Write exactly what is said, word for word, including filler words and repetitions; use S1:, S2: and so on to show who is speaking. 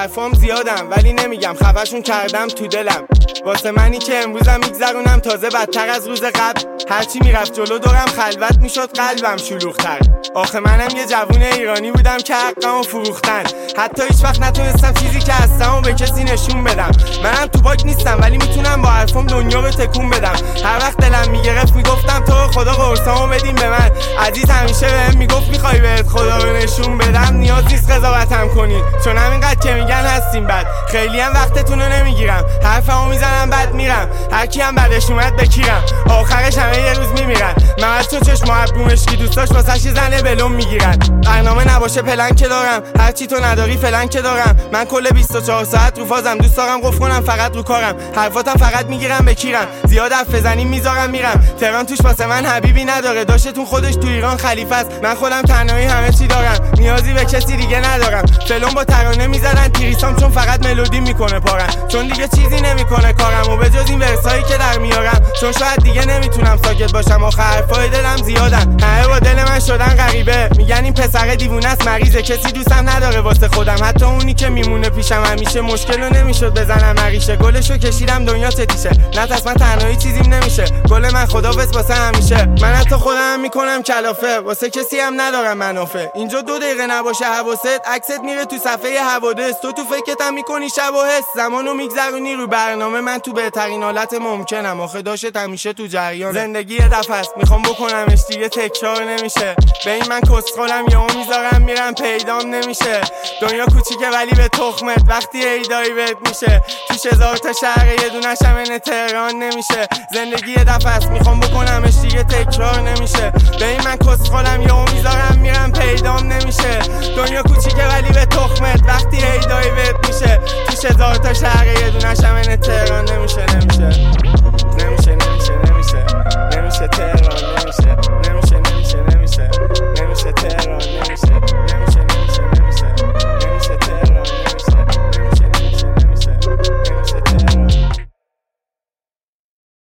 S1: حرفام زیادم ولی نمیگم، خفشون کردم تو دلم. واسه منی که امروزم میگذرونم تازه بدتر از روز قبل. هرچی میرفت جلو دورم خلوت میشد قلبم شلوغ‌تر. آخه منم یه جوون ایرانی بودم که حقمو فروختن. حتی هیچ وقت نتونستم چیزی که هستمو به کسی نشون بدم. منم تو باک نیستم ولی میتونم با حرفام دنیا رو تکون بدم. هر وقت دلم میگرفت میگفتم تو خدا قرصامو بدیم به من. عزیز همیشه بهم میگفت میخوای بهت خدا رو نشون بدم. نیاز نیست قضاوتم کنید چون همینقدر که میگن هستیم بد. خیلی هم وقتتون رو نمیگیرم، حرفمو میزنم بعد میرم. هر کی هم بعدش اومد بکیرم، آخرش همه یه روز میمیرن. من تو چشم ابرو مشکی دوستاش واسش زنه بلوم میگیرن. برنامه نباشه پلن که دارم، هرچی تو نداری فلان که دارم. من کل بیست و چهار ساعت رو فازم، دوست دارم قفل کنم فقط رو کارم. حرفاتم فقط میگیرم بکیرم، زیاد حرف بزنی میذارم میرم. تهران توش واسه من حبیبی نداره، داشتون خودش تو ایران خلیفه است. من خودم تنهایی همه چی دارم، نیازی به کسی دیگه ندارم. فلون با ترانه میزدن تریسام چون فقط ملودی میکنه پارم. چون دیگه چیزی نمیکنه کارم و به جز این ورسایی که در میارم. چون شاید دیگه نمیتونم ساکت باشم، آخه حرفای دلم زیادن. همه با دل من شدن غریبه، میگن این پسر دیوونه است مریضه. کسی دوستم نداره واسه خودم، حتی اونی که میمونه پیشم همیشه. مشکل رو نمیشد بزنم مریشه، گلشو کشیدم دنیا تتیشه. نه تاس من تنهایی چیزیم نمیشه، گل من خدافظ واسه همیشه. من حتی خودم میکنم کلافه، واسه کسی هم ندارم منافع. اینجا دو دقیقه نباشه حواست، عکست میره تو صفحه حوادث. تو تو فکرتم میکنی شب و حس، زمانو میگذرونی رو برنامه. من تو بهترین حالت ممکنم، آخه داشت همیشه تو جریان. زندگی یه دفعه است میخوام بکنمش دیگه تکرار نمیشه. به این من کسخلم یهو میذارم میرم پیدام نمیشه. دنیا کوچیکه ولی به تخمت وقتی ایدایی بهت میشه. توش هزار تا شهر یه دونش هم تهران نمیشه. زندگی یه دفعه است میخوام بکنمش دیگه تکرار نمیشه. به این من کسخلم یهو میذارم میرم پیدام نمیشه. دنیا کوچیکه ولی به تخمت وقتی ایدایی بهت میشه. توش هزار تا شهر یه دونش هم تهران نمیشه نمیشه